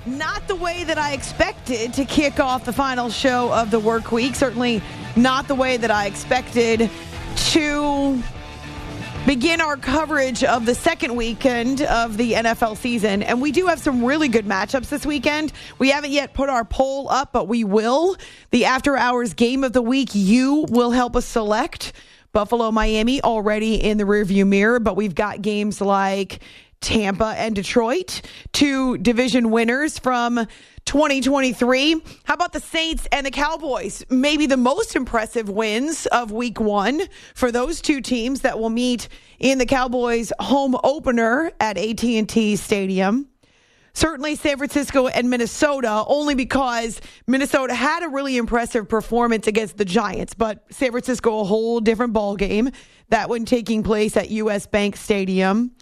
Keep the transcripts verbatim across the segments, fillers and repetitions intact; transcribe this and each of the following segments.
Not the way that I expected to kick off the final show of the work week. Certainly not the way that I expected to begin our coverage of the second weekend of the N F L season. And we do have some really good matchups this weekend. We haven't yet put our poll up, but we will. The after hours game of the week, you will help us select. Buffalo, Miami already in the rearview mirror, but we've got games like Tampa and Detroit, two division winners from twenty twenty-three. How about the Saints and the Cowboys? Maybe the most impressive wins of week one for those two teams that will meet in the Cowboys home opener at A T and T Stadium. Certainly San Francisco and Minnesota, only because Minnesota had a really impressive performance against the Giants, but San Francisco a whole different ball game. That one taking place at U S Bank Stadium.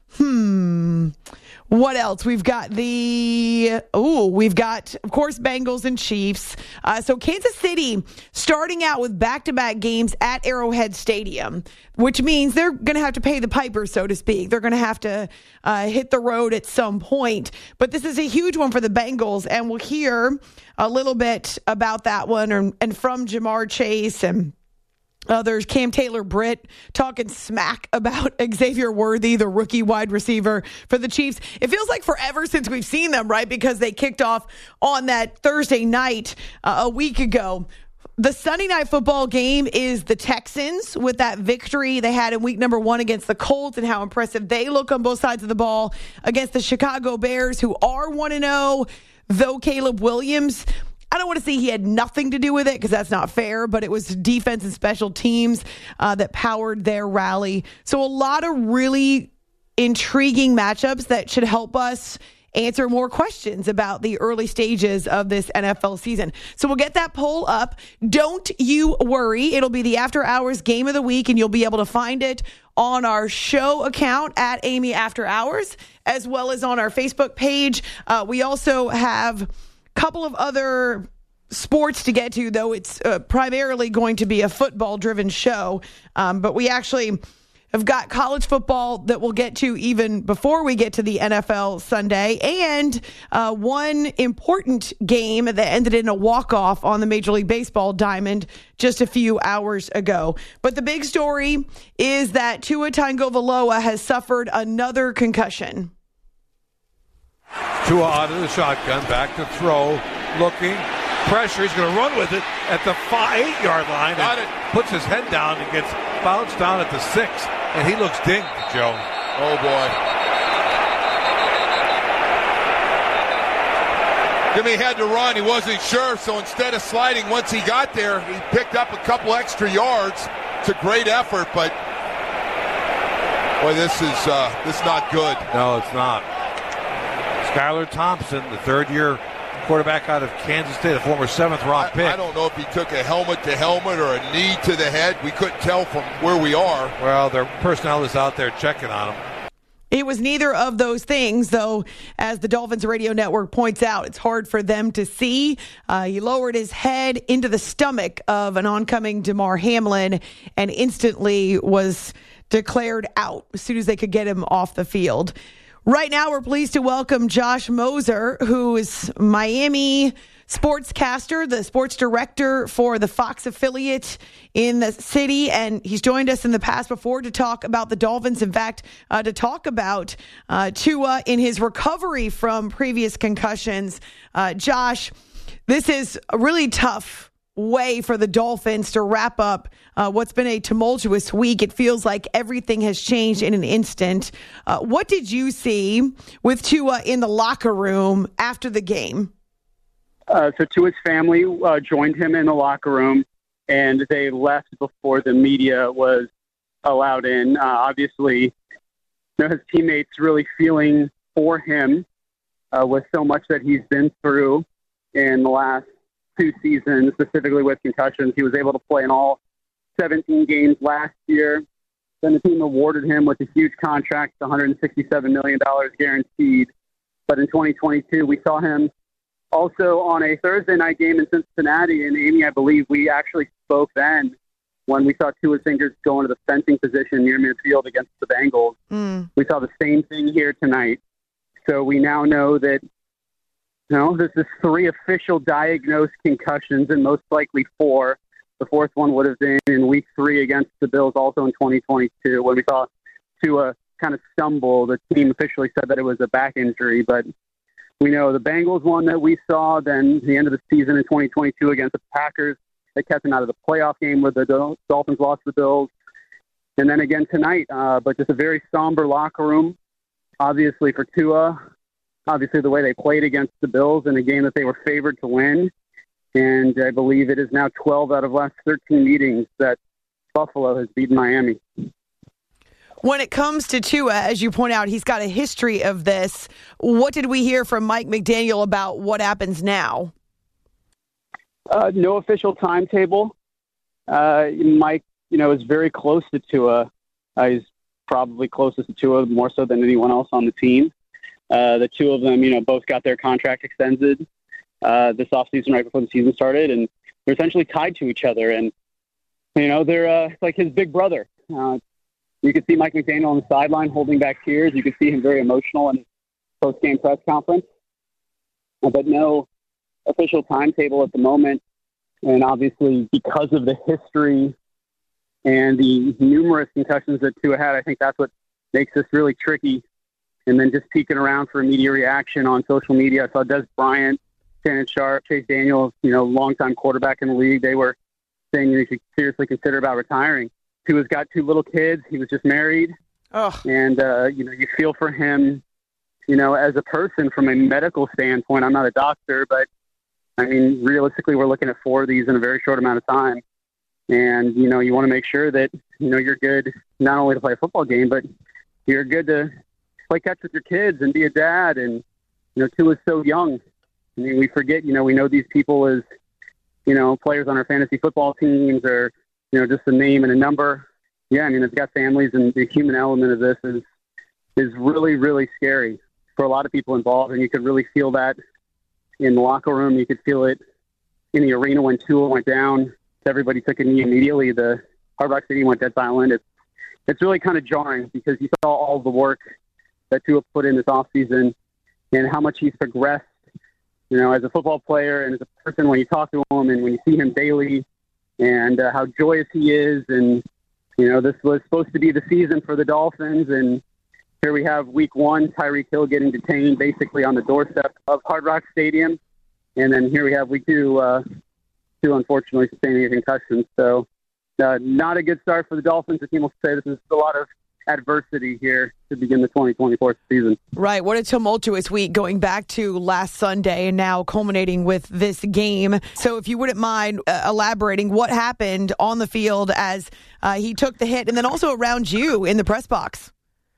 Hmm. What else? We've got the, oh, we've got, of course, Bengals and Chiefs. Uh, so Kansas City starting out with back-to-back games at Arrowhead Stadium, which means they're going to have to pay the piper, so to speak. They're going to have to uh, hit the road at some point. But this is a huge one for the Bengals, and we'll hear a little bit about that one and, and from Jamar Chase and others. Cam Taylor-Britt talking smack about Xavier Worthy, the rookie wide receiver for the Chiefs. It feels like forever since we've seen them, right? Because they kicked off on that Thursday night uh, a week ago. The Sunday night football game is the Texans with that victory they had in week number one against the Colts and how impressive they look on both sides of the ball against the Chicago Bears, who are one and oh, though Caleb Williams, I don't want to say he had nothing to do with it because that's not fair, but it was defense and special teams uh, that powered their rally. So a lot of really intriguing matchups that should help us answer more questions about the early stages of this N F L season. So we'll get that poll up. Don't you worry. It'll be the after hours game of the week, and you'll be able to find it on our show account at Amy After Hours, as well as on our Facebook page. Uh, we also have couple of other sports to get to, though it's uh, primarily going to be a football-driven show. Um, but we actually have got college football that we'll get to even before we get to the N F L Sunday, and uh, one important game that ended in a walk-off on the Major League Baseball diamond just a few hours ago. But the big story is that Tua Tagovailoa has suffered another concussion. Tua out of the shotgun, back to throw, looking, pressure. He's going to run with it at the five, eight-yard line. Got it. Puts his head down and gets bounced down at the six, and he looks dinged, Joe. Oh, boy. Jimmy had to run. He wasn't sure, so instead of sliding once he got there, he picked up a couple extra yards. It's a great effort, but, boy, this is, uh, this is not good. No, it's not. Skylar Thompson, the third-year quarterback out of Kansas State, a former seventh-round pick. I, I don't know if he took a helmet-to-helmet or a knee to the head. We couldn't tell from where we are. Well, their personnel is out there checking on him. It was neither of those things, though, as the Dolphins Radio Network points out. It's hard for them to see. Uh, he lowered his head into the stomach of an oncoming Damar Hamlin and instantly was declared out as soon as they could get him off the field. Right now, we're pleased to welcome Josh Moser, who is Miami sportscaster, the sports director for the Fox affiliate in the city. And he's joined us in the past before to talk about the Dolphins. In fact, uh, to talk about uh, Tua in his recovery from previous concussions. Uh, Josh, this is a really tough way for the Dolphins to wrap up uh, what's been a tumultuous week. It feels like everything has changed in an instant. Uh, what did you see with Tua in the locker room after the game? Uh, so Tua's family uh, joined him in the locker room, and they left before the media was allowed in. Uh, obviously, you know, his teammates really feeling for him uh, with so much that he's been through in the last two seasons, specifically with concussions. He was able to play in all seventeen games last year. Then the team awarded him with a huge contract, one hundred sixty-seven million dollars guaranteed. But in twenty twenty-two, we saw him also on a Thursday night game in Cincinnati. And Amy, I believe we actually spoke then when we saw Tua's fingers go into the fencing position near midfield against the Bengals. Mm. We saw the same thing here tonight. So we now know that you know, this is three official diagnosed concussions and most likely four. The fourth one would have been in week three against the Bills, also in twenty twenty-two, when we saw Tua kind of stumble. The team officially said that it was a back injury, but we know the Bengals one that we saw, then the end of the season in twenty twenty-two against the Packers, that kept them out of the playoff game where the Dolphins lost the Bills. And then again tonight, uh, but just a very somber locker room, obviously for Tua, obviously the way they played against the Bills in a game that they were favored to win. And I believe it is now twelve out of last thirteen meetings that Buffalo has beaten Miami. When it comes to Tua, as you point out, he's got a history of this. What did we hear from Mike McDaniel about what happens now? Uh, no official timetable. Uh, Mike, you know, is very close to Tua. Uh, he's probably closest to Tua more so than anyone else on the team. Uh, the two of them, you know, both got their contract extended uh, this offseason right before the season started, and they're essentially tied to each other. And, you know, they're uh, like his big brother. Uh, you could see Mike McDaniel on the sideline holding back tears. You could see him very emotional in his post-game press conference. Uh, but no official timetable at the moment. And obviously, because of the history and the numerous concussions that Tua had, I think that's what makes this really tricky. And then just peeking around for immediate reaction on social media, I saw Des Bryant, Shannon Sharp, Chase Daniels, you know, longtime quarterback in the league. They were saying you should seriously consider about retiring. Tua's got two little kids. He was just married. Oh. And, uh, you know, you feel for him, you know, as a person from a medical standpoint. I'm not a doctor, but, I mean, realistically, we're looking at four of these in a very short amount of time. And, you know, you want to make sure that, you know, you're good not only to play a football game, but you're good to play catch with your kids and be a dad. And, you know, Tua's so young. I mean, we forget, you know, we know these people as, you know, players on our fantasy football teams or, you know, just a name and a number. Yeah, I mean, it's got families, and the human element of this is is really, really scary for a lot of people involved. And you could really feel that in the locker room. You could feel it in the arena when Tua went down. Everybody took a knee immediately. The Hard Rock Stadium went dead silent. It's, it's really kind of jarring because you saw all the work that Tua put in this offseason and how much he's progressed, you know, as a football player and as a person when you talk to him and when you see him daily, and uh, how joyous he is. And, you know, this was supposed to be the season for the Dolphins, and here we have week one, Tyreek Hill getting detained basically on the doorstep of Hard Rock Stadium. And then here we have week two, uh, two unfortunately sustaining a concussion. So uh, not a good start for the Dolphins. The team will say this is a lot of adversity here to begin the twenty twenty-four season. Right. What a tumultuous week going back to last Sunday and now culminating with this game. So if you wouldn't mind uh, elaborating what happened on the field as uh, he took the hit and then also around you in the press box.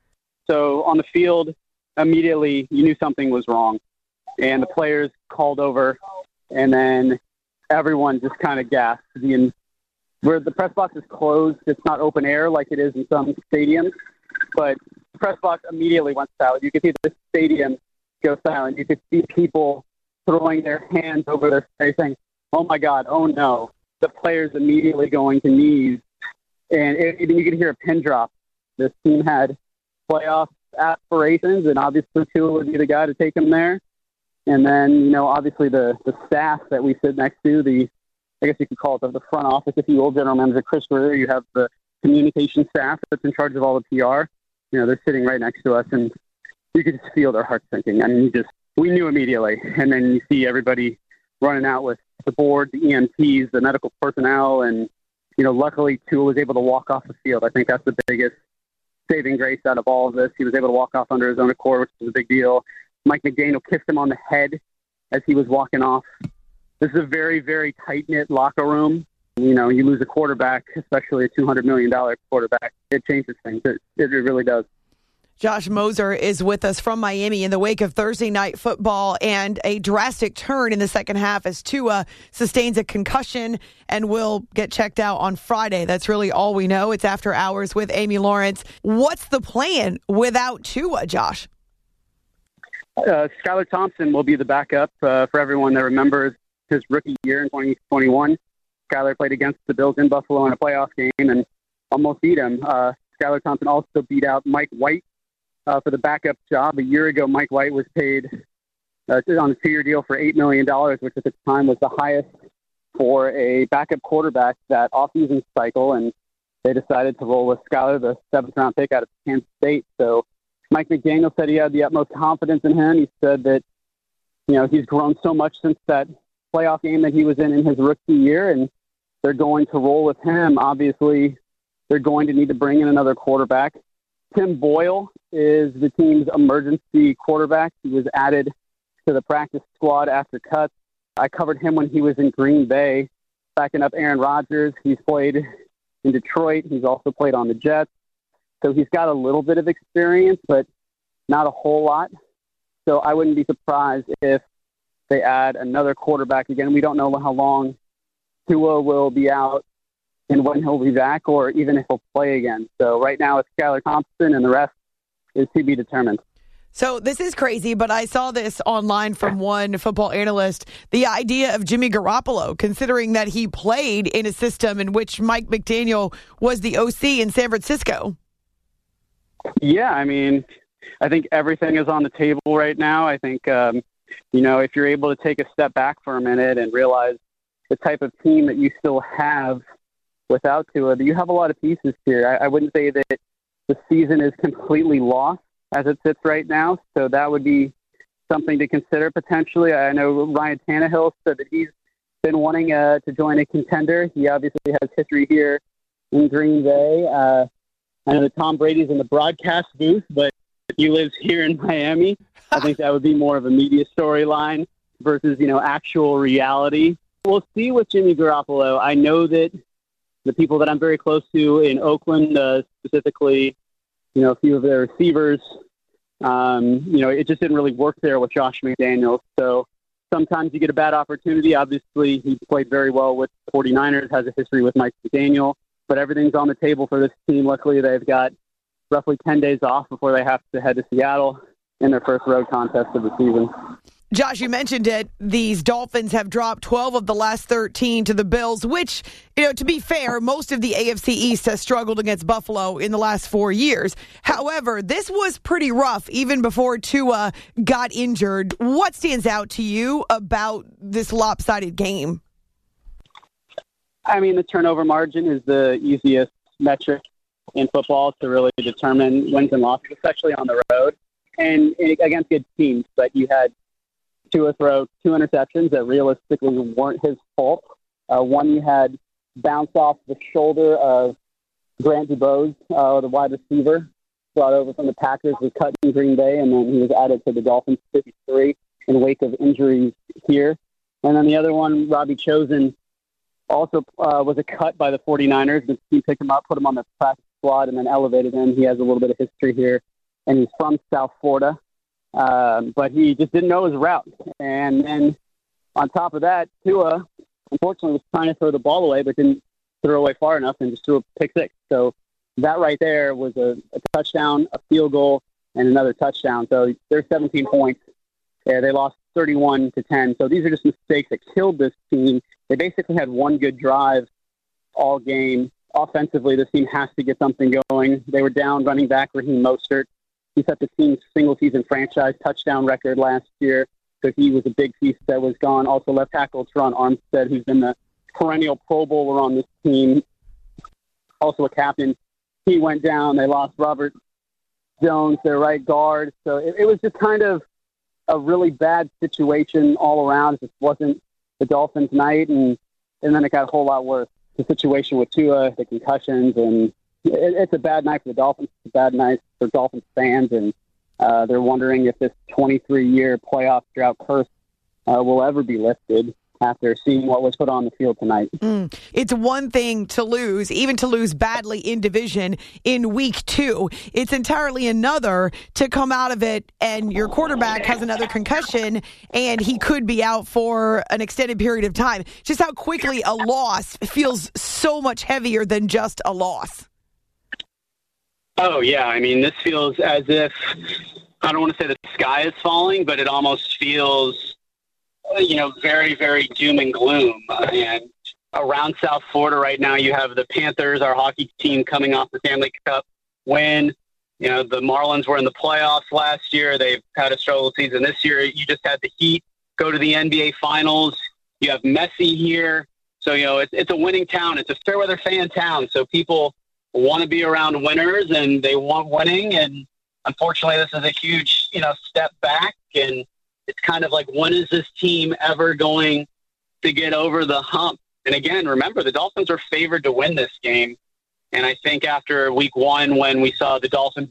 So on the field, immediately you knew something was wrong. And the players called over, and then everyone just kind of gasped. The, where the press box is closed, it's not open air like it is in some stadiums, but the press box immediately went silent. You could see the stadium go silent. You could see people throwing their hands over their face saying, oh my God, oh no. The players immediately going to knees. And it, it, you could hear a pin drop. This team had playoff aspirations, and obviously Tua would be the guy to take them there. And then, you know, obviously the, the staff that we sit next to, the I guess you could call it the, the front office, if you will, general manager Chris Greer, you have the communication staff that's in charge of all the P R. You know, they're sitting right next to us, and you could just feel their hearts sinking. I mean, you just, we knew immediately. And then you see everybody running out with the board, the E M Ts, the medical personnel, and, you know, luckily Tua was able to walk off the field. I think that's the biggest saving grace out of all of this. He was able to walk off under his own accord, which is a big deal. Mike McDaniel kissed him on the head as he was walking off. This is a very, very tight-knit locker room. You know, you lose a quarterback, especially a two hundred million dollars quarterback, it changes things. It, it really does. Josh Moser is with us from Miami in the wake of Thursday night football and a drastic turn in the second half as Tua sustains a concussion and will get checked out on Friday. That's really all we know. It's After Hours with Amy Lawrence. What's the plan without Tua, Josh? Uh, Skylar Thompson will be the backup uh, for everyone that remembers his rookie year in twenty twenty-one. Skylar played against the Bills in Buffalo in a playoff game and almost beat him. Uh, Skylar Thompson also beat out Mike White uh, for the backup job. A year ago, Mike White was paid uh, on a two-year deal for eight million dollars, which at the time was the highest for a backup quarterback that offseason cycle. And they decided to roll with Skyler, the seventh-round pick out of Kansas State. So Mike McDaniel said he had the utmost confidence in him. He said that, you know, he's grown so much since that playoff game that he was in in his rookie year, and they're going to roll with him. Obviously, they're going to need to bring in another quarterback. Tim Boyle is the team's emergency quarterback. He was added to the practice squad after cuts. I covered him when he was in Green Bay, backing up Aaron Rodgers. He's played in Detroit. He's also played on the Jets. So he's got a little bit of experience, but not a whole lot. So I wouldn't be surprised if they add another quarterback again. We don't know how long Tua will be out and when he'll be back, or even if he'll play again. So right now it's Skylar Thompson, and the rest is to be determined. So this is crazy, but I saw this online from one football analyst, the idea of Jimmy Garoppolo, considering that he played in a system in which Mike McDaniel was the O C in San Francisco. Yeah, I mean, I think everything is on the table right now. I think, um, you know, if you're able to take a step back for a minute and realize the type of team that you still have without Tua, you have a lot of pieces here. I, I wouldn't say that the season is completely lost as it sits right now, so that would be something to consider potentially. I know Ryan Tannehill said that he's been wanting uh, to join a contender. He obviously has history here in Green Bay. Uh, I know that Tom Brady's in the broadcast booth, but he lives here in Miami. I think that would be more of a media storyline versus, you know, actual reality. We'll see with Jimmy Garoppolo. I know that the people that I'm very close to in Oakland, uh, specifically, you know, a few of their receivers, um, you know, it just didn't really work there with Josh McDaniels. So sometimes you get a bad opportunity. Obviously, he played very well with the 49ers, has a history with Mike McDaniel. But everything's on the table for this team. Luckily, they've got roughly ten days off before they have to head to Seattle in their first road contest of the season. Josh, you mentioned it. These Dolphins have dropped twelve of the last thirteen to the Bills, which, you know, to be fair, most of the A F C East has struggled against Buffalo in the last four years. However, this was pretty rough even before Tua got injured. What stands out to you about this lopsided game? I mean, the turnover margin is the easiest metric in football to really determine wins and losses, especially on the road and against good teams. But you had Tua throw two interceptions that realistically weren't his fault. Uh, one you had bounce off the shoulder of Grant DuBose, uh, the wide receiver, brought over from the Packers, was cut in Green Bay, and then he was added to the Dolphins fifty-three in wake of injuries here. And then the other one, Robbie Chosen, also uh, was a cut by the 49ers. The team picked him up, put him on the practice squad, and then elevated him. He has a little bit of history here, and he's from South Florida. Um, but he just didn't know his route. And then on top of that, Tua, unfortunately, was trying to throw the ball away, but didn't throw away far enough and just threw a pick six. So that right there was a, a touchdown, a field goal, and another touchdown. So there's seventeen points. Yeah, they lost thirty-one to ten. So these are just mistakes that killed this team. They basically had one good drive all game. Offensively, this team has to get something going. They were down running back Raheem Mostert. He set the team's single-season franchise touchdown record last year, so he was a big piece that was gone. Also, left tackle Teron Armstead, who's been the perennial Pro Bowler on this team, also a captain. He went down. They lost Robert Jones, their right guard. So it, it was just kind of a really bad situation all around. It just wasn't the Dolphins' night, and, and then it got a whole lot worse. The situation with Tua, the concussions, and it, it's a bad night for the Dolphins. It's a bad night for Dolphins fans, and uh, they're wondering if this twenty-three-year playoff drought curse uh, will ever be lifted after seeing what was put on the field tonight. Mm. It's one thing to lose, even to lose badly in division in week two. It's entirely another to come out of it and your quarterback has another concussion and he could be out for an extended period of time. Just how quickly a loss feels so much heavier than just a loss. Oh, yeah. I mean, this feels as if, I don't want to say the sky is falling, but it almost feels, you know, very, very doom and gloom. Uh, and around South Florida right now, you have the Panthers, our hockey team, coming off the Stanley Cup win. You know, the Marlins were in the playoffs last year. They've had a struggle season this year. You just had the Heat go to the N B A Finals. You have Messi here. So, you know, it's, it's a winning town. It's a fair-weather fan town. So people want to be around winners, and they want winning. And unfortunately, this is a huge, you know, step back. And it's kind of like, when is this team ever going to get over the hump? And again, remember, the Dolphins are favored to win this game. And I think after week one, when we saw the Dolphins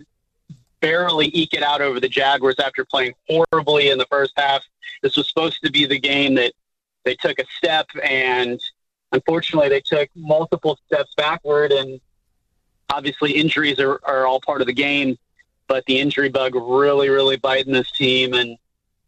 barely eke it out over the Jaguars after playing horribly in the first half, this was supposed to be the game that they took a step, and unfortunately they took multiple steps backward. And obviously injuries are, are all part of the game, but the injury bug really, really biting this team. And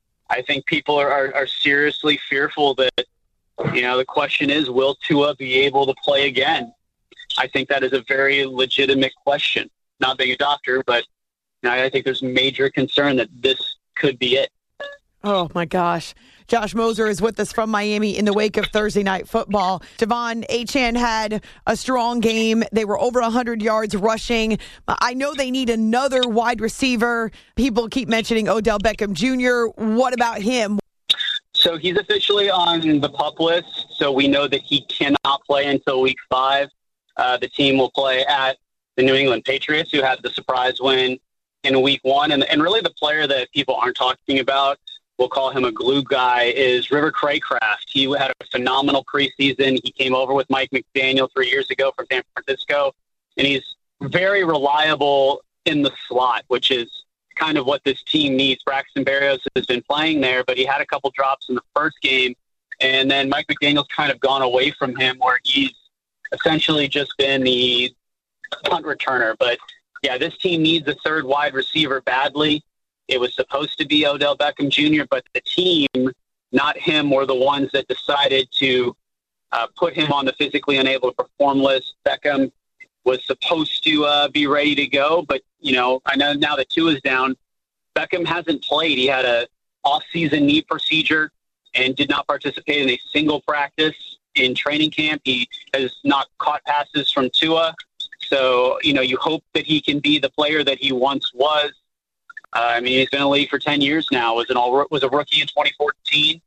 I think people are, are, are seriously fearful that, you know, the question is, will Tua be able to play again? I think that is a very legitimate question. Not being a doctor, but you know, I think there's major concern that this could be it. Oh, my gosh. Josh Moser is with us from Miami in the wake of Thursday Night Football. Devon Achane had a strong game. They were over one hundred yards rushing. I know they need another wide receiver. People keep mentioning Odell Beckham Junior What about him? So he's officially on the PUP list, so we know that he cannot play until week five. Uh, the team will play at the New England Patriots, who had the surprise win in week one. And, and really the player that people aren't talking about, we'll call him a glue guy, is River Craycraft. He had a phenomenal preseason. He came over with Mike McDaniel three years ago from San Francisco, and he's very reliable in the slot, which is kind of what this team needs. Braxton Berrios has been playing there, but he had a couple drops in the first game, and then Mike McDaniel's kind of gone away from him, where he's essentially just been the punt returner. But yeah, this team needs a third wide receiver badly. It was supposed to be Odell Beckham Junior, but the team, not him, were the ones that decided to uh, put him on the physically unable to perform list. Beckham was supposed to uh, be ready to go, but, you know, I know now that Tua is down, Beckham hasn't played. He had a off-season knee procedure and did not participate in a single practice in training camp. He has not caught passes from Tua. So, you know, you hope that he can be the player that he once was. Uh, I mean, he's been in the league for ten years now. Was an all was a rookie in twenty fourteen.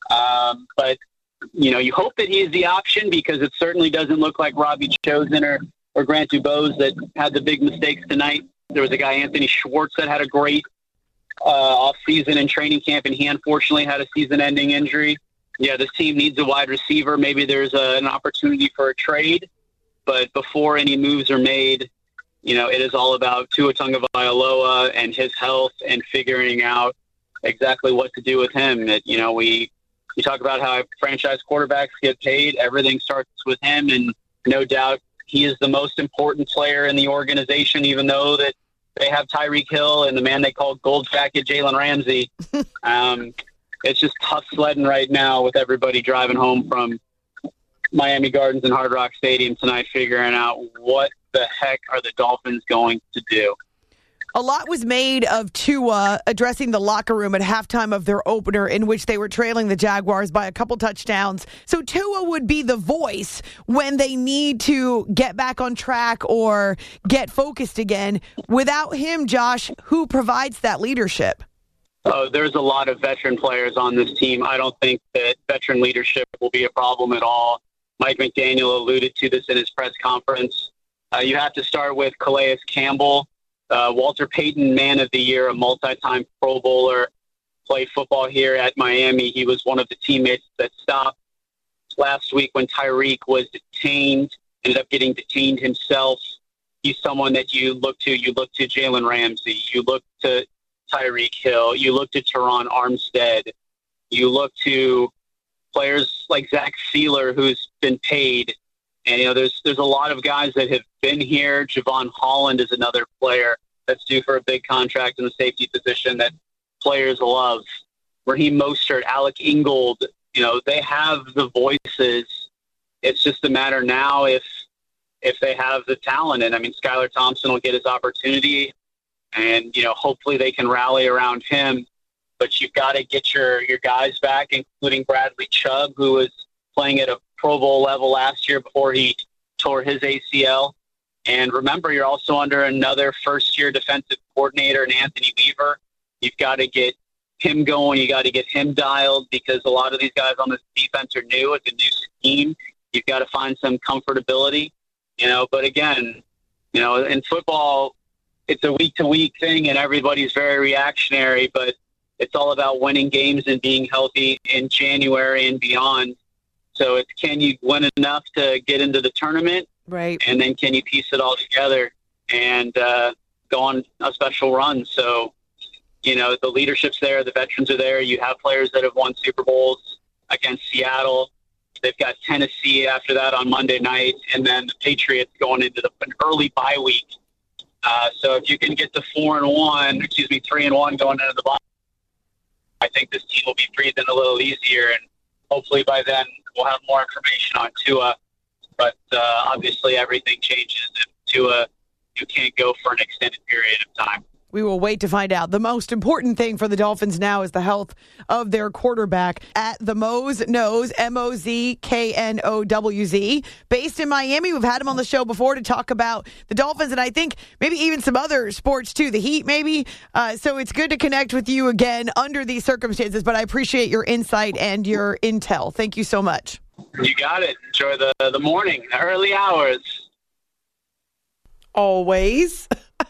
Um, but, you know, you hope that he is the option, because it certainly doesn't look like Robbie Chosen or, or Grant Dubose that had the big mistakes tonight. There was a guy, Anthony Schwartz, that had a great uh, off-season in training camp, and he unfortunately had a season-ending injury. Yeah, this team needs a wide receiver. Maybe there's a, an opportunity for a trade. But before any moves are made, you know, it is all about Tua Tagovailoa and his health and figuring out exactly what to do with him. That, you know, we you talk about how franchise quarterbacks get paid. Everything starts with him, and no doubt he is the most important player in the organization, even though that they have Tyreek Hill and the man they call Gold Jacket, Jalen Ramsey. um, it's just tough sledding right now with everybody driving home from Miami Gardens and Hard Rock Stadium tonight, figuring out what the heck are the Dolphins going to do. A lot was made of Tua addressing the locker room at halftime of their opener, in which they were trailing the Jaguars by a couple touchdowns. So Tua would be the voice when they need to get back on track or get focused again. Without him, Josh, who provides that leadership? Oh, there's a lot of veteran players on this team. I don't think that veteran leadership will be a problem at all. Mike McDaniel alluded to this in his press conference. Uh, you have to start with Calais Campbell, uh, Walter Payton Man of the Year, a multi-time Pro Bowler, played football here at Miami. He was one of the teammates that stopped last week when Tyreek was detained, ended up getting detained himself. He's someone that you look to. You look to Jalen Ramsey. You look to Tyreek Hill. You look to Teron Armstead. You look to players like Zach Sealer, who's been paid. And, you know, there's there's a lot of guys that have been here. Javon Holland is another player that's due for a big contract in the safety position that players love. Raheem Mostert, Alec Ingold, you know, they have the voices. It's just a matter now if if they have the talent. And, I mean, Skylar Thompson will get his opportunity, and, you know, hopefully they can rally around him. But you've got to get your, your guys back, including Bradley Chubb, who was playing at a Pro Bowl level last year before he tore his A C L. And remember, you're also under another first-year defensive coordinator in Anthony Weaver. You've got to get him going. You got to get him dialed because a lot of these guys on this defense are new. It's a new scheme. You've got to find some comfortability, you know. But again, you know, in football, it's a week-to-week thing, and everybody's very reactionary. But it's all about winning games and being healthy in January and beyond. So it's, can you win enough to get into the tournament? Right. And then can you piece it all together and uh, go on a special run? So, you know, the leadership's there. The veterans are there. You have players that have won Super Bowls against Seattle. They've got Tennessee after that on Monday night. And then the Patriots going into the, an early bye week. Uh, so if you can get to four and one, excuse me, three and one going into the bye, I think this team will be breathing a little easier. And hopefully by then we'll have more information on Tua. But uh, obviously everything changes if Tua, you can't go for an extended period of time. We will wait to find out. The most important thing for the Dolphins now is the health of their quarterback. At the Moz Knows, M O Z K N O W Z. Based in Miami, we've had him on the show before to talk about the Dolphins, and I think maybe even some other sports too, the Heat maybe. Uh, so it's good to connect with you again under these circumstances, but I appreciate your insight and your intel. Thank you so much. You got it. Enjoy the, the morning, the early hours. Always.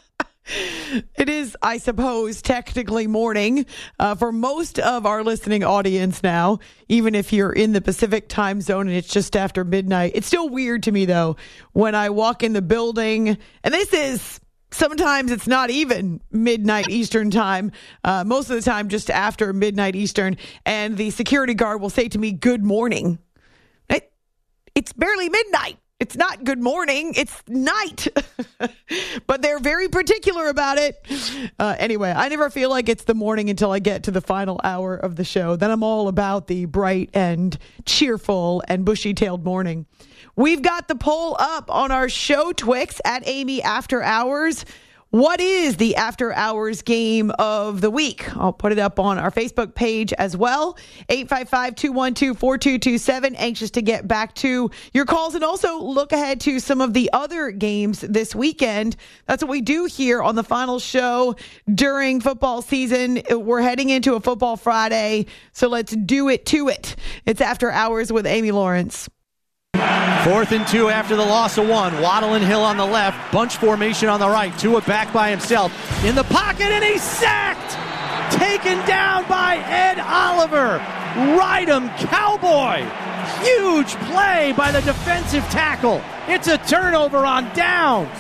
It is, I suppose, technically morning uh, for most of our listening audience now, even if you're in the Pacific time zone and it's just after midnight. It's still weird to me, though, when I walk in the building, and this is, sometimes it's not even midnight Eastern time, uh, most of the time just after midnight Eastern, and the security guard will say to me, "Good morning." It, it's barely midnight. It's not good morning. It's night. But they're very particular about it. Uh, anyway, I never feel like it's the morning until I get to the final hour of the show. Then I'm all about the bright and cheerful and bushy-tailed morning. We've got the poll up on our show Twix at Amy After Hours. What is the after hours game of the week? I'll put it up on our Facebook page as well. eight five five, two one two, four two two seven. Anxious to get back to your calls and also look ahead to some of the other games this weekend. That's what we do here on the final show during football season. We're heading into a football Friday, so let's do it to it. It's After Hours with Amy Lawrence. Fourth and two after the loss of one. Waddle and Hill on the left. Bunch formation on the right. Tua back by himself. In the pocket, and he's sacked! Taken down by Ed Oliver. Ride him, cowboy! Huge play by the defensive tackle. It's a turnover on downs.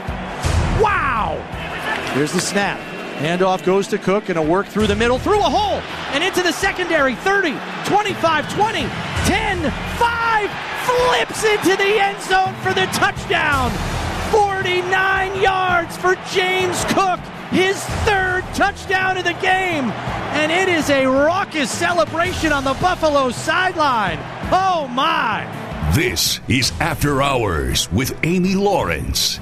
Wow! Here's the snap. Handoff goes to Cook, and a work through the middle, through a hole, and into the secondary. thirty, twenty-five, twenty, ten, five, flips into the end zone for the touchdown. forty-nine yards for James Cook, his third touchdown of the game. And it is a raucous celebration on the Buffalo sideline. Oh, my. This is After Hours with Amy Lawrence.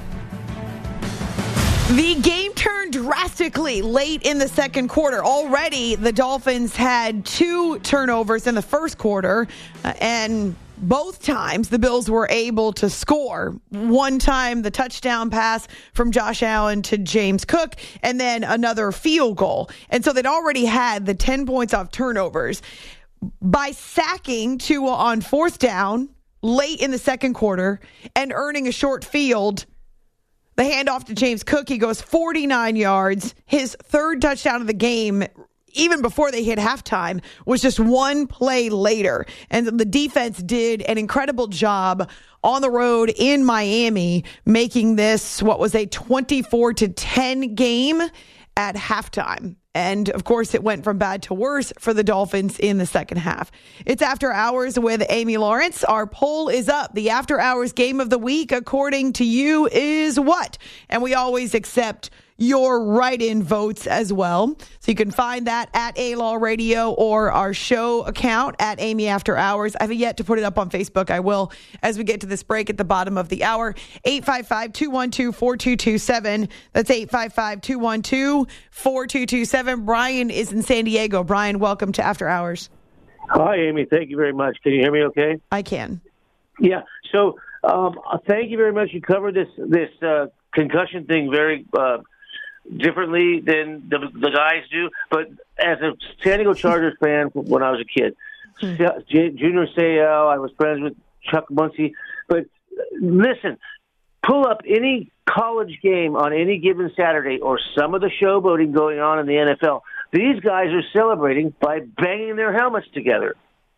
The game turned drastically late in the second quarter. Already, the Dolphins had two turnovers in the first quarter, uh, and both times the Bills were able to score. One time, the touchdown pass from Josh Allen to James Cook, and then another field goal. And so they'd already had the ten points off turnovers. By sacking Tua on fourth down late in the second quarter and earning a short field, the handoff to James Cook, he goes forty-nine yards. His third touchdown of the game, even before they hit halftime, was just one play later. And the defense did an incredible job on the road in Miami, making this what was a twenty-four to ten game at halftime. And, of course, it went from bad to worse for the Dolphins in the second half. It's After Hours with Amy Lawrence. Our poll is up. The After Hours game of the week, according to you, is what? And we always accept your write-in votes as well. So you can find that at A-Law Radio or our show account at Amy After Hours. I have yet to put it up on Facebook. I will as we get to this break at the bottom of the hour. eight five five, two one two, four two two seven. That's eight five five, two one two, four two two seven. Brian is in San Diego. Brian, welcome to After Hours. Hi, Amy. Thank you very much. Can you hear me okay? I can. Yeah. So Um, thank you very much. You covered this this uh, concussion thing very uh, differently than the, the guys do. But as a San Diego Chargers fan when I was a kid, hmm. Junior Seau, I was friends with Chuck Muncie. But listen, pull up any college game on any given Saturday or some of the showboating going on in the N F L. These guys are celebrating by banging their helmets together.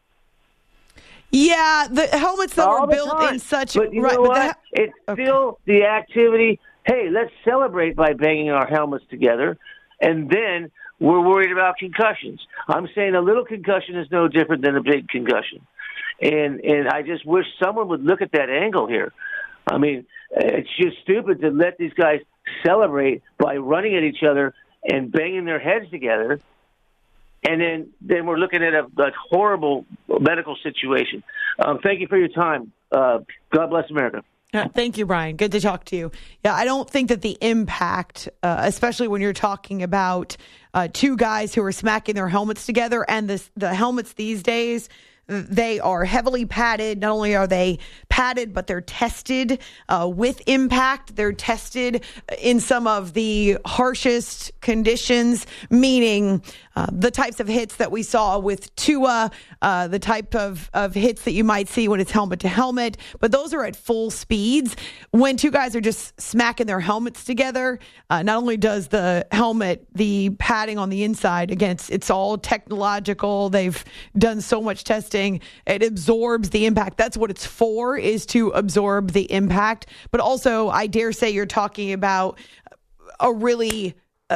Yeah, the helmets that were built time. in such... But you right, know but what? that, it's okay. still the activity. Hey, let's celebrate by banging our helmets together, and then we're worried about concussions. I'm saying a little concussion is no different than a big concussion. And and I just wish someone would look at that angle here. I mean, it's just stupid to let these guys celebrate by running at each other and banging their heads together. And then, then we're looking at a, a horrible medical situation. Um, thank you for your time. Uh, God bless America. Yeah, thank you, Brian. Good to talk to you. Yeah, I don't think that the impact, uh, especially when you're talking about uh, two guys who are smacking their helmets together, and this, the helmets these days, they are heavily padded. Not only are they padded, but they're tested uh, with impact. They're tested in some of the harshest conditions, meaning uh, the types of hits that we saw with Tua, uh, the type of, of hits that you might see when it's helmet to helmet. But those are at full speeds. When two guys are just smacking their helmets together, uh, not only does the helmet, the padding on the inside, again, it's, it's all technological. They've done so much testing. It absorbs the impact. That's what it's for, is to absorb the impact. But also, I dare say you're talking about a really, uh,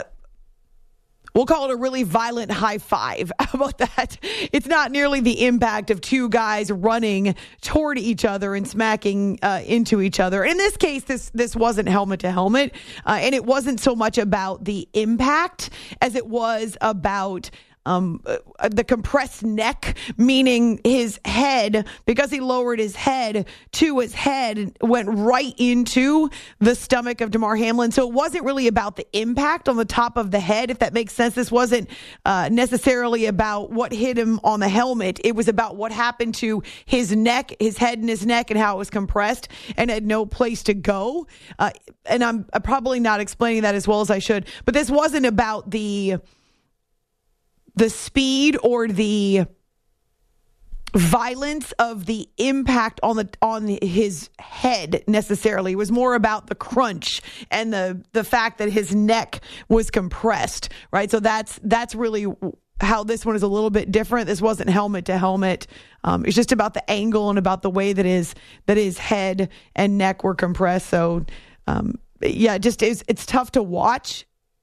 we'll call it a really violent high five. How about that? It's not nearly the impact of two guys running toward each other and smacking uh, into each other. In this case, this this wasn't helmet to helmet, uh, and it wasn't so much about the impact as it was about Um, uh, the compressed neck, meaning his head, because he lowered his head to his head, went right into the stomach of Damar Hamlin. So it wasn't really about the impact on the top of the head, if that makes sense. This wasn't uh, necessarily about what hit him on the helmet. It was about what happened to his neck, his head and his neck, and how it was compressed and had no place to go. Uh, and I'm, I'm probably not explaining that as well as I should, but this wasn't about the... the speed or the violence of the impact on the on his head necessarily. It was more about the crunch and the the fact that his neck was compressed, right? So that's that's really how this one is a little bit different. This wasn't helmet to helmet. Um, it's just about the angle and about the way that his that his head and neck were compressed. So um, yeah, just is it's tough to watch.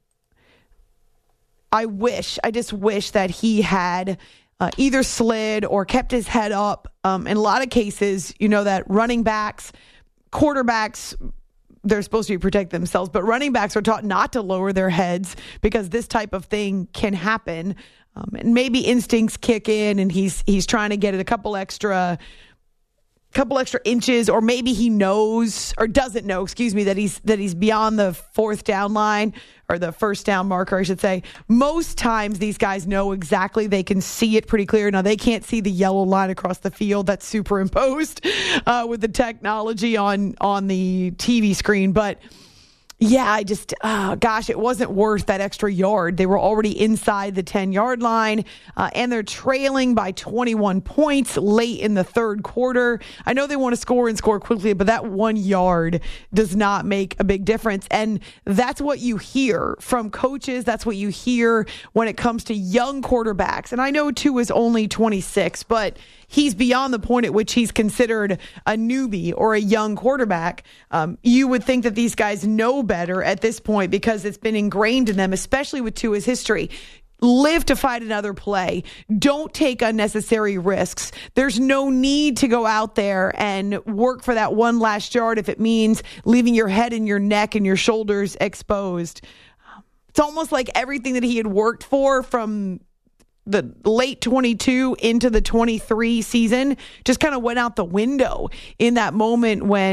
I wish, I just wish that he had uh, either slid or kept his head up. Um, in a lot of cases, you know that running backs, quarterbacks, they're supposed to protect themselves, but running backs are taught not to lower their heads because this type of thing can happen. Um, and maybe instincts kick in and he's he's trying to get it a couple extra couple extra inches, or maybe he knows or doesn't know, excuse me, that he's that he's beyond the fourth down line or the first down marker, I should say. Most times these guys know exactly. They can see it pretty clear. Now, they can't see the yellow line across the field that's superimposed uh, with the technology on, on the T V screen. But yeah, I just, oh, gosh, it wasn't worth that extra yard. They were already inside the ten-yard line, uh, and they're trailing by twenty-one points late in the third quarter. I know they want to score and score quickly, but that one yard does not make a big difference. And that's what you hear from coaches. That's what you hear when it comes to young quarterbacks. And I know Tua is only twenty-six, but he's beyond the point at which he's considered a newbie or a young quarterback. Um, you would think that these guys know better at this point because it's been ingrained in them, especially with Tua's history. Live to fight another play. Don't take unnecessary risks. There's no need to go out there and work for that one last yard if it means leaving your head and your neck and your shoulders exposed. It's almost like everything that he had worked for from the late twenty-two into the twenty-three season just kind of went out the window in that moment when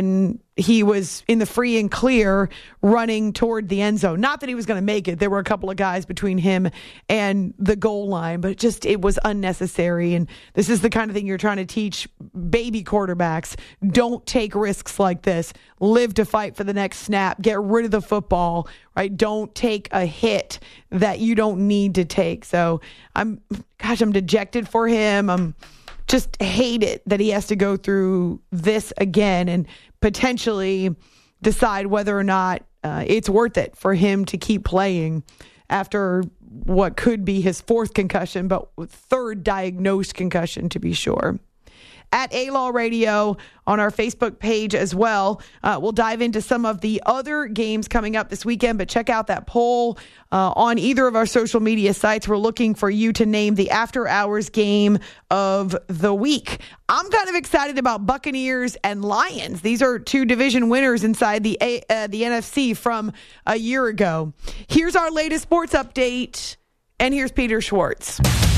he was in the free and clear running toward the end zone. Not that he was going to make it. There were a couple of guys between him and the goal line, but just it was unnecessary. And this is the kind of thing you're trying to teach baby quarterbacks. Don't take risks like this. Live to fight for the next snap. Get rid of the football, right? Don't take a hit that you don't need to take. So I'm, gosh, I'm dejected for him. I'm just hate it that he has to go through this again and potentially decide whether or not uh, it's worth it for him to keep playing after what could be his fourth concussion, but third diagnosed concussion to be sure. At A-Law Radio on our Facebook page as well. Uh, we'll dive into some of the other games coming up this weekend, but check out that poll uh, on either of our social media sites. We're looking for you to name the after-hours game of the week. I'm kind of excited about Buccaneers and Lions. These are two division winners inside the A- uh, the N F C from a year ago. Here's our latest sports update, and here's Peter Schwartz.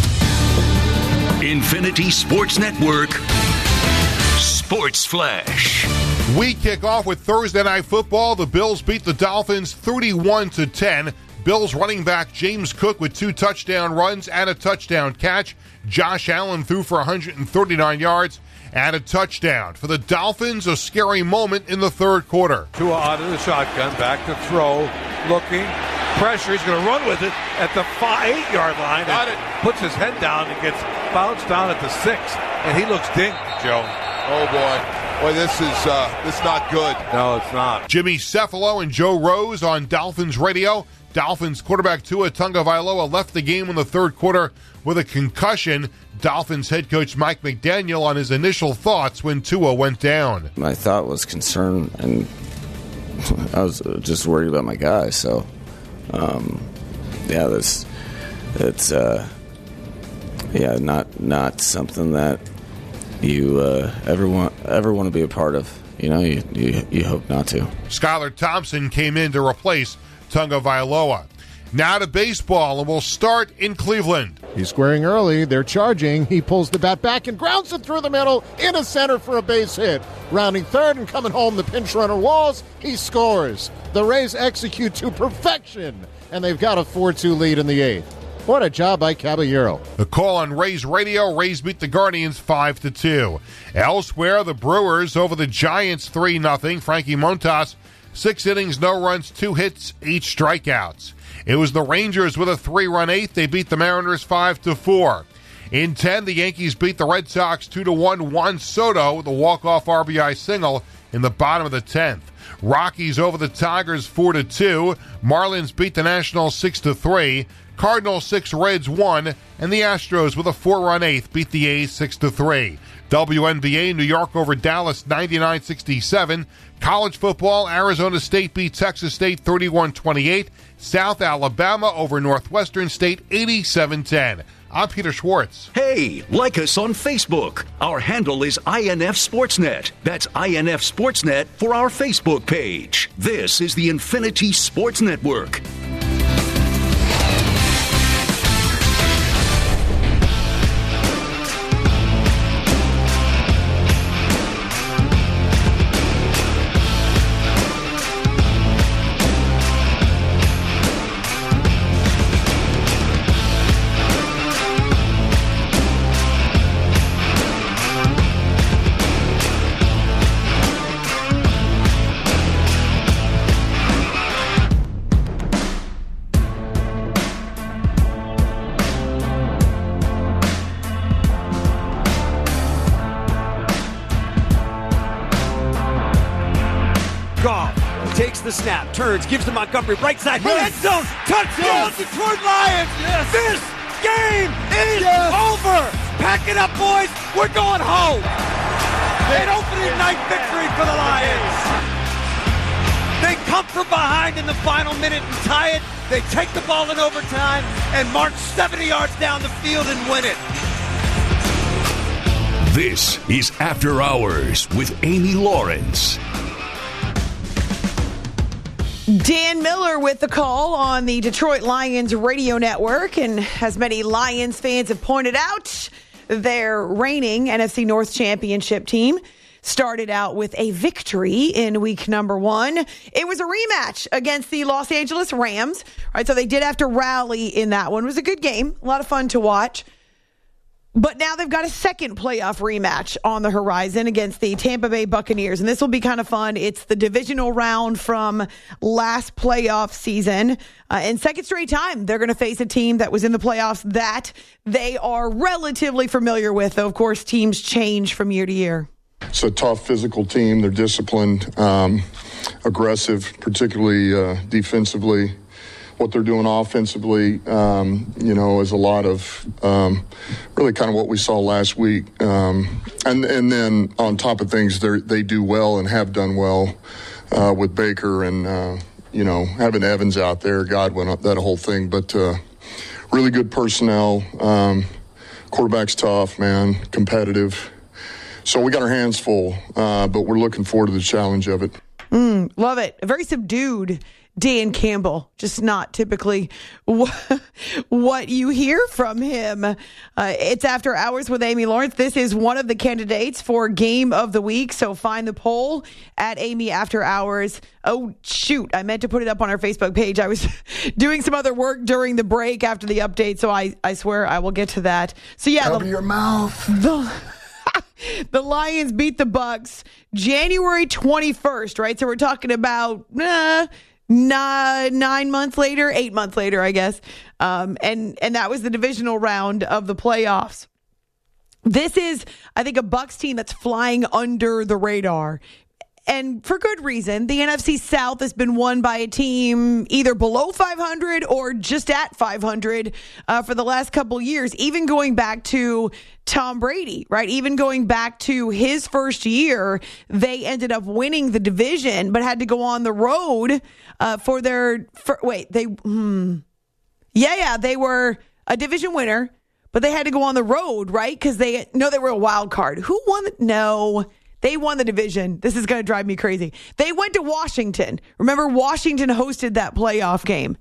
Infinity Sports Network Sports Flash. We kick off with Thursday Night Football. The Bills beat the Dolphins thirty-one to ten. Bills running back James Cook with two touchdown runs and a touchdown catch. Josh Allen threw for one hundred thirty-nine yards and a touchdown. For the Dolphins, a scary moment in the third quarter. Tua out of the shotgun, back to throw, looking, pressure. He's going to run with it at the five, eight-yard line. Got it. Puts his head down and gets bounced down at the six, and he looks dinged, Joe. Oh, boy. Boy, this is uh, this is not good. No, it's not. Jimmy Cephalo and Joe Rose on Dolphins radio. Dolphins quarterback Tua Tagovailoa left the game in the third quarter with a concussion. Dolphins head coach Mike McDaniel on his initial thoughts when Tua went down. My thought was concern, and I was just worried about my guy. So, um, yeah, that's it's uh, yeah, not not something that you uh, ever want ever want to be a part of. You know, you you, you hope not to. Skylar Thompson came in to replace Tagovailoa. Now to baseball, and we'll start in Cleveland. He's squaring early. They're charging. He pulls the bat back and grounds it through the middle into center for a base hit. Rounding third and coming home, the pinch runner Walls. He scores. The Rays execute to perfection, and they've got a four two lead in the eighth. What a job by Caballero. The call on Rays radio. Rays beat the Guardians five to two. Elsewhere, the Brewers over the Giants three nothing. Frankie Montas, six innings, no runs, two hits, eight strikeouts. It was the Rangers with a three-run eighth. They beat the Mariners five to four. In ten, the Yankees beat the Red Sox two to one. Juan Soto, the walk-off R B I single in the bottom of the tenth. Rockies over the Tigers four to two. Marlins beat the Nationals six to three. Cardinals six, Reds one, and the Astros with a four-run eighth beat the A's six to three. W N B A, New York over Dallas ninety-nine sixty-seven. College football, Arizona State beat Texas State thirty-one twenty-eight. South Alabama over Northwestern State eighty-seven ten. I'm Peter Schwartz. Hey, like us on Facebook. Our handle is I N F Sportsnet. That's I N F Sportsnet for our Facebook page. This is the Infinity Sports Network. Snap, turns, gives to Montgomery, right side, yes. End zone, touchdown, yes. Detroit Lions. Yes. This game is yes. over. Pack it up, boys. We're going home. An opening night victory for the Lions. They come from behind in the final minute and tie it. They take the ball in overtime and march seventy yards down the field and win it. This is After Hours with Amy Lawrence. Dan Miller with the call on the Detroit Lions radio network. And as many Lions fans have pointed out, their reigning N F C North championship team started out with a victory in week number one. It was a rematch against the Los Angeles Rams. Right, so they did have to rally in that one. It was a good game, a lot of fun to watch. But now they've got a second playoff rematch on the horizon against the Tampa Bay Buccaneers. And this will be kind of fun. It's the divisional round from last playoff season. Uh, and second straight time, they're going to face a team that was in the playoffs that they are relatively familiar with. Though, of course, teams change from year to year. It's a tough physical team. They're disciplined, um, aggressive, particularly uh, defensively. What they're doing offensively, um, you know, is a lot of um, really kind of what we saw last week. Um, and and then on top of things, they they do well and have done well uh, with Baker and, uh, you know, having Evans out there, Godwin, that whole thing. But uh, really good personnel. Um, quarterback's tough, man, competitive. So we got our hands full, uh, but we're looking forward to the challenge of it. Mm, love it. Very subdued Dan Campbell, just not typically what you hear from him. Uh, it's After Hours with Amy Lawrence. This is one of the candidates for Game of the Week, so find the poll at Amy After Hours. Oh, shoot, I meant to put it up on our Facebook page. I was doing some other work during the break after the update, so I, I swear I will get to that. So yeah, Cover the, your mouth. The, the Lions beat the Bucks January twenty-first, right? So we're talking about... Uh, Nine, nine months later, eight months later, I guess. Um, and, and that was the divisional round of the playoffs. This is, I think, a Bucs team that's flying under the radar. And for good reason. The N F C South has been won by a team either below five hundred or just at five hundred uh, for the last couple years, even going back to Tom Brady, right? Even going back to his first year, they ended up winning the division, but had to go on the road uh, for their, for, wait, they, hmm. Yeah, yeah, they were a division winner, but they had to go on the road, right? Because they, no, they were a wild card. Who won? The, no. They won the division. This is going to drive me crazy. They went to Washington. Remember, Washington hosted that playoff game.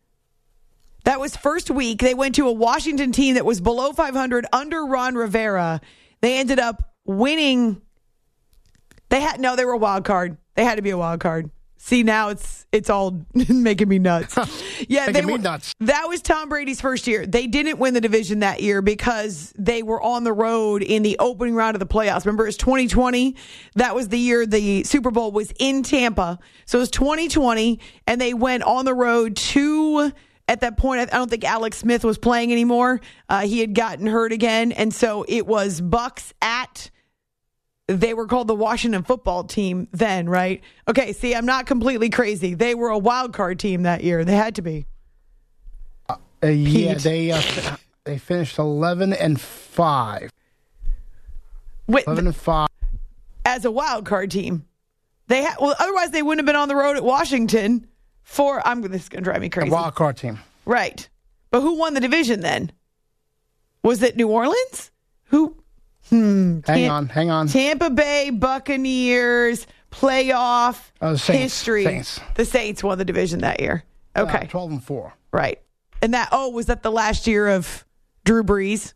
That was first week. They went to a Washington team that was below five hundred under Ron Rivera. They ended up winning. They had no, they were a wild card. They had to be a wild card. See, now it's it's all making me nuts. Yeah, making they me were nuts. That was Tom Brady's first year. They didn't win the division that year because they were on the road in the opening round of the playoffs. Remember, it was twenty twenty. That was the year the Super Bowl was in Tampa. So it was twenty twenty, and they went on the road to, at that point, I don't think Alex Smith was playing anymore. Uh, he had gotten hurt again, and so it was Bucks at... They were called the Washington football team then, right? Okay, see, I'm not completely crazy. They were a wild card team that year. They had to be. Uh, yeah, they uh, they finished eleven and five. Wait, eleven and five as a wild card team. They ha- well, otherwise they wouldn't have been on the road at Washington for. I'm this is going to drive me crazy. A wild card team, right? But who won the division then? Was it New Orleans? Who? Hmm. Hang Tam- on, hang on. Tampa Bay Buccaneers playoff oh, the Saints, history. Saints. The Saints won the division that year. Okay, uh, twelve and four. Right, and that oh was that the last year of Drew Brees?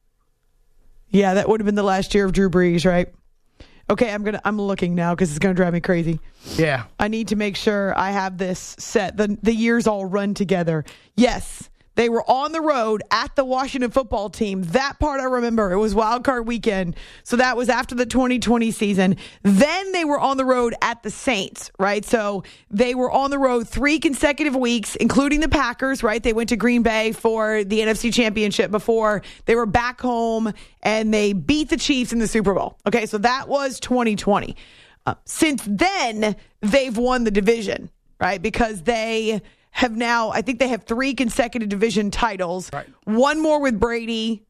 Yeah, that would have been the last year of Drew Brees, right? Okay, I'm gonna I'm looking now because it's gonna drive me crazy. Yeah, I need to make sure I have this set. The the years all run together. Yes. They were on the road at the Washington football team. That part I remember. It was wild card weekend. So that was after the twenty twenty season. Then they were on the road at the Saints, right? So they were on the road three consecutive weeks, including the Packers, right? They went to Green Bay for the N F C Championship before they were back home and they beat the Chiefs in the Super Bowl. Okay, so that was twenty twenty. Uh, since then, they've won the division, right? Because they... have now, I think they have three consecutive division titles. Right. One more with Brady.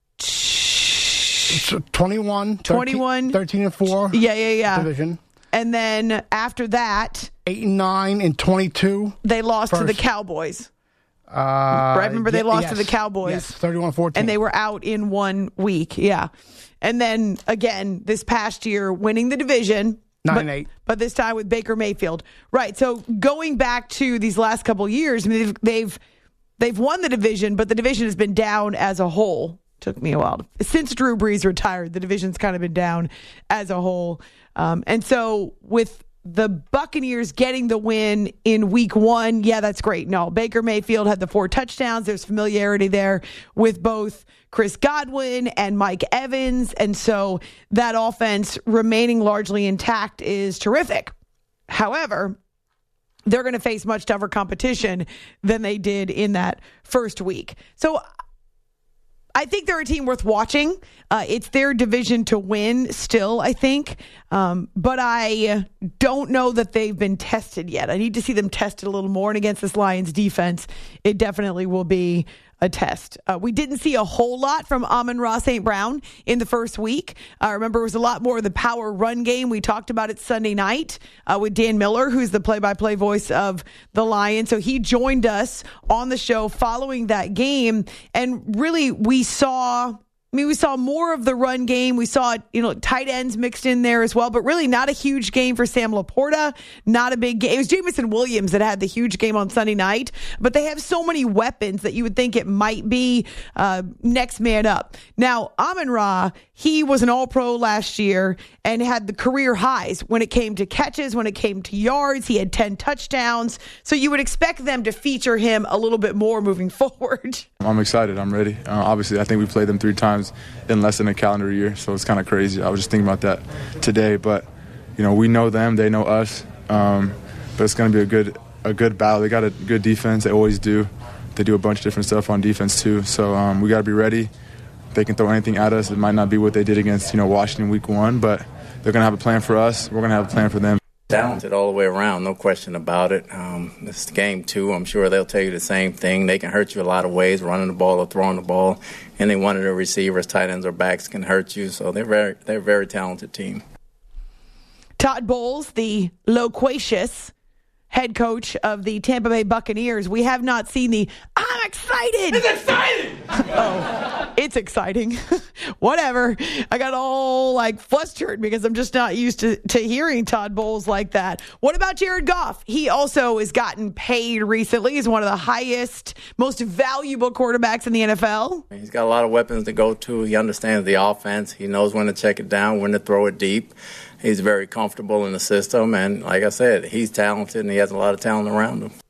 So twenty-one, twenty-one, thirteen and four. Yeah, yeah, yeah. Division. And then after that, eight and nine and twenty-two. They lost first. to the Cowboys. Uh, right? Remember, they yeah, lost yes, to the Cowboys. Yes, thirty-one fourteen. And they were out in one week. Yeah. And then again, this past year, winning the division. Nine but, and eight. But this time with Baker Mayfield. Right. So going back to these last couple of years, I mean, they've, they've they've won the division, but the division has been down as a whole. Took me a while. To, since Drew Brees retired, the division's kind of been down as a whole. Um, and so with the Buccaneers getting the win in week one, yeah, that's great. No, Baker Mayfield had the four touchdowns. There's familiarity there with both Chris Godwin and Mike Evans. And so that offense remaining largely intact is terrific. However, they're going to face much tougher competition than they did in that first week. So I think they're a team worth watching. Uh, it's their division to win still, I think. Um, but I don't know that they've been tested yet. I need to see them tested a little more. And against this Lions defense, it definitely will be a test. Uh, we didn't see a whole lot from Amon-Ra Saint Brown in the first week. I uh, remember it was a lot more of the power run game. We talked about it Sunday night uh, with Dan Miller, who's the play-by-play voice of the Lions. So he joined us on the show following that game. And really, we saw... I mean, we saw more of the run game. We saw, you know, tight ends mixed in there as well, but really not a huge game for Sam Laporta. Not a big game. It was Jameson Williams that had the huge game on Sunday night, but they have so many weapons that you would think it might be uh, next man up. Now, Amon-Ra, he was an all-pro last year and had the career highs when it came to catches, when it came to yards. He had ten touchdowns. So you would expect them to feature him a little bit more moving forward. I'm excited. I'm ready. Uh, obviously, I think we played them three times in less than a calendar year, so it's kind of crazy. I was just thinking about that today, but you know, we know them, they know us, um, but it's going to be a good a good battle. They got a good defense. They always do. They do a bunch of different stuff on defense too, so um, we got to be ready. They can throw anything at us. It might not be what they did against, you know, Washington week one, but they're going to have a plan for us. We're going to have a plan for them. Talented all the way around, no question about it. Um, this game two, I'm sure they'll tell you the same thing. They can hurt you a lot of ways, running the ball or throwing the ball. Any one of the receivers, tight ends or backs can hurt you. So they're very, they're a very talented team. Todd Bowles, the loquacious head coach of the Tampa Bay Buccaneers. We have not seen the I'm excited. It's exciting. Oh, it's exciting. Whatever. I got all like flustered because I'm just not used to, to hearing Todd Bowles like that. What about Jared Goff? He also has gotten paid recently. He's one of the highest, most valuable quarterbacks in the N F L. He's got a lot of weapons to go to. He understands the offense. He knows when to check it down, when to throw it deep. He's very comfortable in the system, and like I said, he's talented, and he has a lot of talent around him.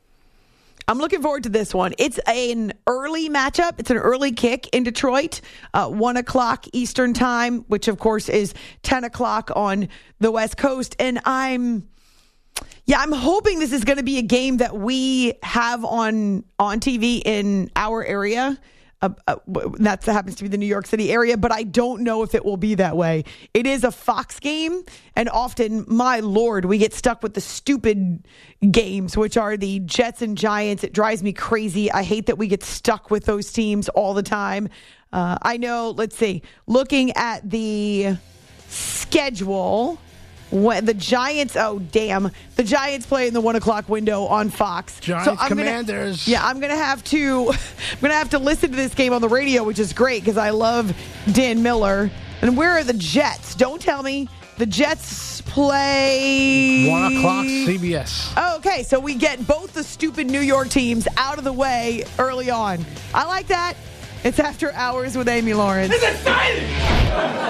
I'm looking forward to this one. It's an early matchup. It's an early kick in Detroit, uh, one o'clock Eastern time, which, of course, is ten o'clock on the West Coast. And I'm, yeah, I'm hoping this is going to be a game that we have on, on T V in our area. Uh, uh, that happens to be the New York City area, but I don't know if it will be that way. It is a Fox game, and often, my Lord, we get stuck with the stupid games, which are the Jets and Giants. It drives me crazy. I hate that we get stuck with those teams all the time. Uh, I know, let's see, looking at the schedule, when the Giants, oh, damn, the Giants play in the one o'clock window on Fox. Giants so I'm Commanders. Gonna, yeah, I'm going to have to, I'm going to have to listen to this game on the radio, which is great because I love Dan Miller. And where are the Jets? Don't tell me. The Jets play... one o'clock C B S. Oh, okay, so we get both the stupid New York teams out of the way early on. I like that. It's After Hours with Amy Lawrence. It's exciting!